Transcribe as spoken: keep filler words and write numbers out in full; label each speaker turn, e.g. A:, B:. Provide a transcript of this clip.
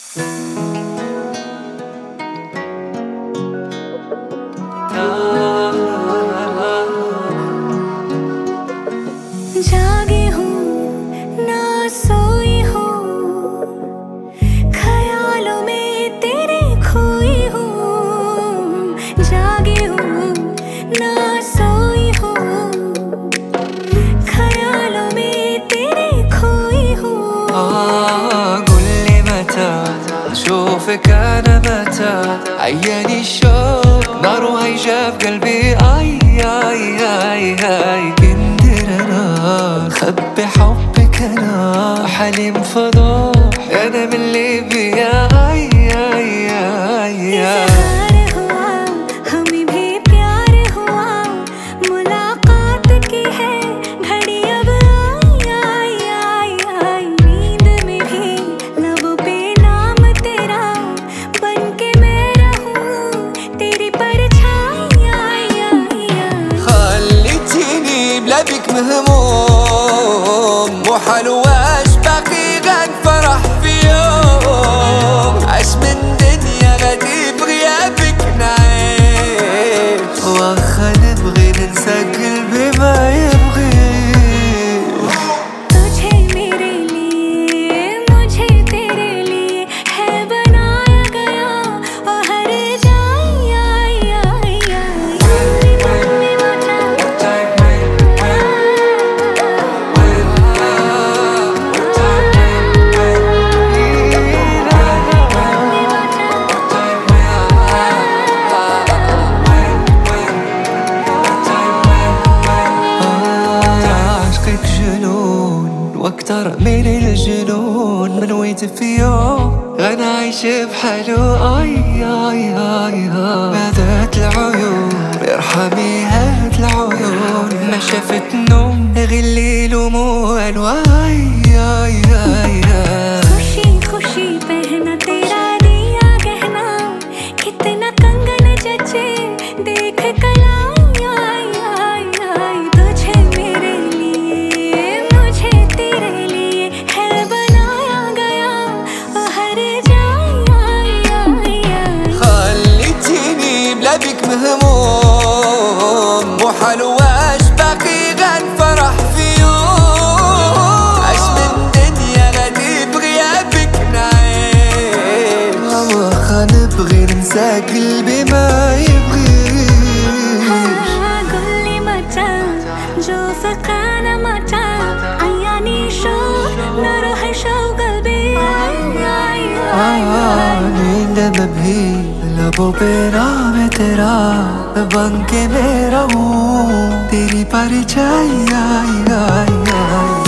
A: जागी हूँ ना सोई हूँ, ख्यालों में तेरे खोई हूँ। जागी हूँ ना सोई हूँ, ख्यालों में तेरे खोई हूँ.
B: قول لي متى أشوفك أنا متى، عياني الشوق نار هيجا في قلبي. آي آي آي آي كندر أنا خبي حبك أنا حليم فضوح أنا من اللي بيا. آي آي آي آي بك مهموم وحلواش باقي غاد فرح في يوم. عاش من دنيا غادي بغيابك نعيش، واخا نبغي ننسى قلبي ما يبغي.
A: तुझे मेरे लिए मुझे तेरे लिए है बनाया गया, और हर जाए आई आई आई
B: واكتر من الجنون من ويت في يوم غنعيش بحالو. اي اي اي هادت العيون ارحمي هاد العيون ما شافت نوم غير الليل وموال. واي اي اي
A: खुशी खुशी पहना तेरा दिया गहना, कितना कंगन जचे देख कलाई आई आई आई. तुझे मेरे लिए मुझे तेरे लिए है बनाया गया, और हर जाए आई आई आई.
B: خليتيني بلا بك مهموم وحلواش باقي غاد فرح في يوم. عاش من دنيا غادي بغيابك نعيش، واخا نبغي ننسى قلبي ما يبغيش.
A: قول لي متى نشوفك أنا متى، عياني شوق نار هيشوق قلبي. آي آي آي
B: नींद में भी लबों पे नाम है तेरा, बन के मैं रहूं तेरी परछाई. आई आई आई